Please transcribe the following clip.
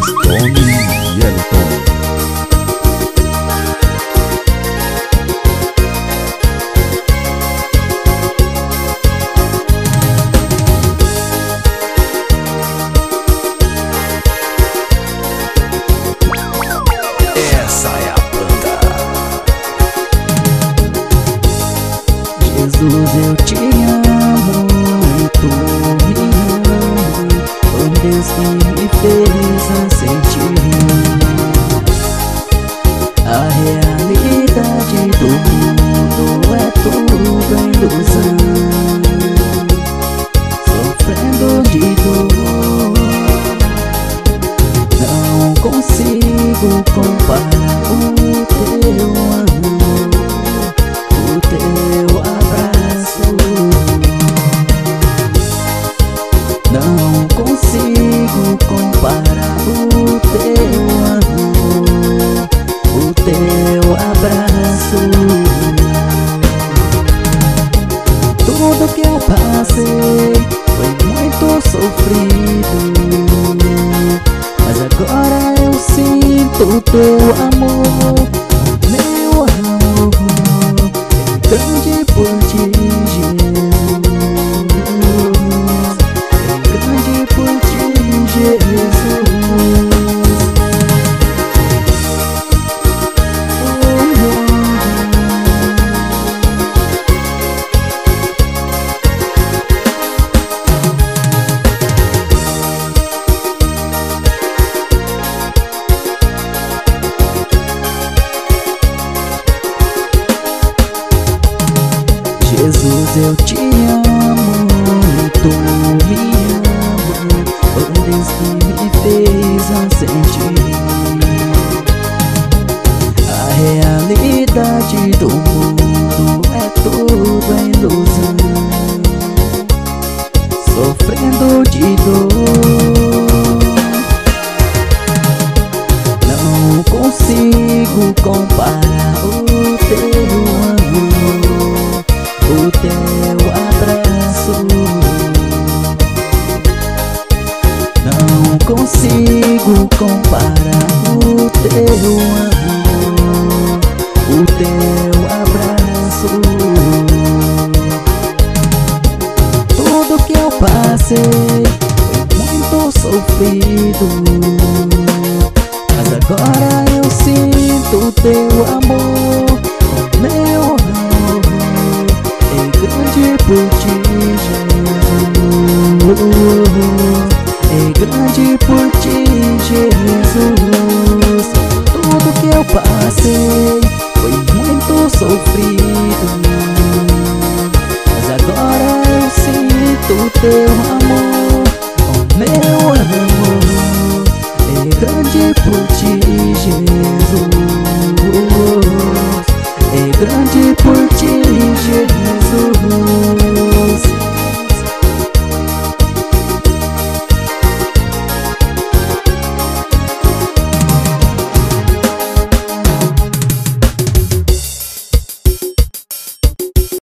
Tony Yellowton. Essa é a banda. Jesus, eu te amo e tu me ama. Oh Deus que me fez sentir a realidade do mundo é tudo ilusão. Sofrendo de dor, não consigo comparar o teu amor, o teu abraço. Não consigo comparar o teu amor, o teu abraço. Tudo que eu passei foi muito sofrido, mas agora eu sinto teu amor, meu amor, é grande por ti, Jesus, é grande por ti, Jesus. Jesus, eu te amo e tu me ama. Oh Deus que me fez sentir a realidade do mundo é tudo ilusão. Sofrendo de dor, não consigo comparar o teu amor, o teu abraço. Não consigo comparar o teu amor, o teu abraço. Tudo que eu passei foi muito sofrido, mas agora eu sinto teu amor, meu amor, é grande por ti, Jesus, é grande por ti, Jesus. Tudo que eu passei foi muito sofrido, mas agora eu sinto teu amor, oh meu amor, é grande por ti, Jesus.